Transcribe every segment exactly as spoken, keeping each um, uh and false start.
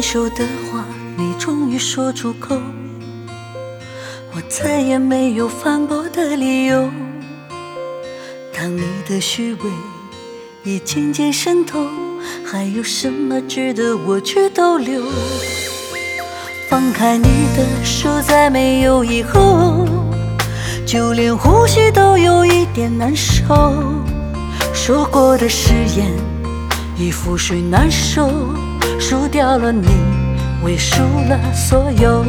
手的话，你终于说出口，我再也没有反驳的理由。当你的虚伪已渐渐渗透，还有什么值得我去逗留？放开你的手，再没有以后，就连呼吸都有一点难受。说过的誓言已覆水难收，输掉了你，我也输了所有。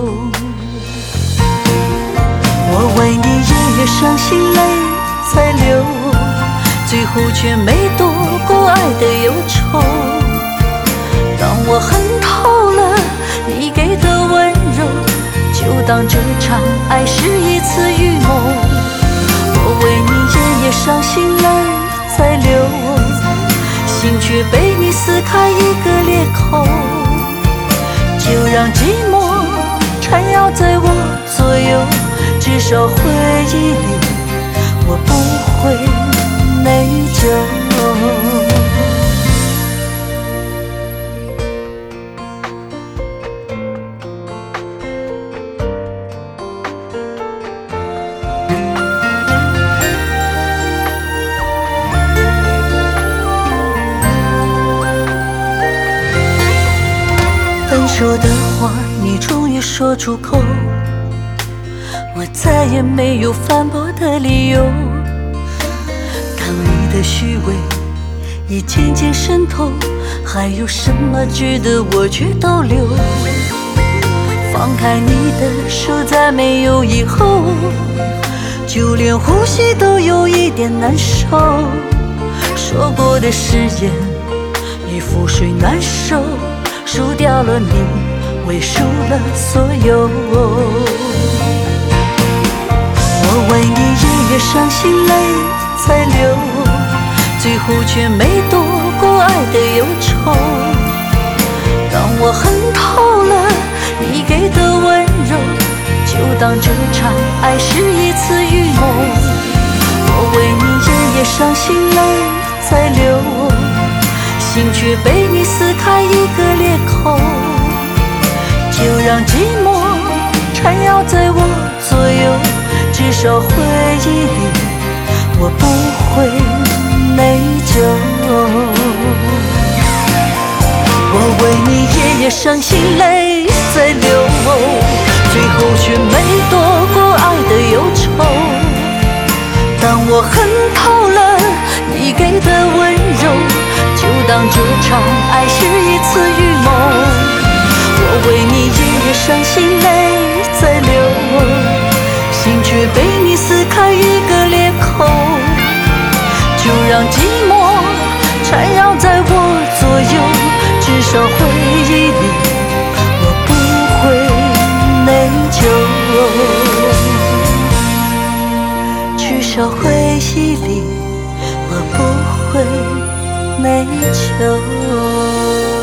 我为你夜夜伤心泪在流，最后却没躲过爱的忧愁。当我恨透了你给的温柔，就当这场爱是一次预谋。我为你夜夜伤心泪在流，心却被你撕开一个裂口。就让寂寞缠绕在我左右，至少回忆里我不会内疚。分手的话，你终于说出口，我再也没有反驳的理由。当你的虚伪已渐渐渗透，还有什么值得我去逗留？放开你的手，再没有以后，就连呼吸都有一点难受。说过的誓言已覆水难收，输掉了你，我也输了所有。我为你夜夜伤心泪在流，最后却没躲过爱的忧愁。当我恨透了你给的温柔，就当这场爱是一次预谋。我为你夜夜伤心泪在流，心却被你撕开一个裂口。就让寂寞缠绕在我左右，至少回忆里我不会内疚。我为你夜夜伤心泪在流，最后却没躲过爱的忧愁。当我恨透了你给的温柔，就当这场爱是一次预谋。我为你夜夜伤心泪在流，心却被你撕开一个裂口。就让寂寞缠绕在我左右，至少回忆里我不会内疚。至少回忆里我不会内疚。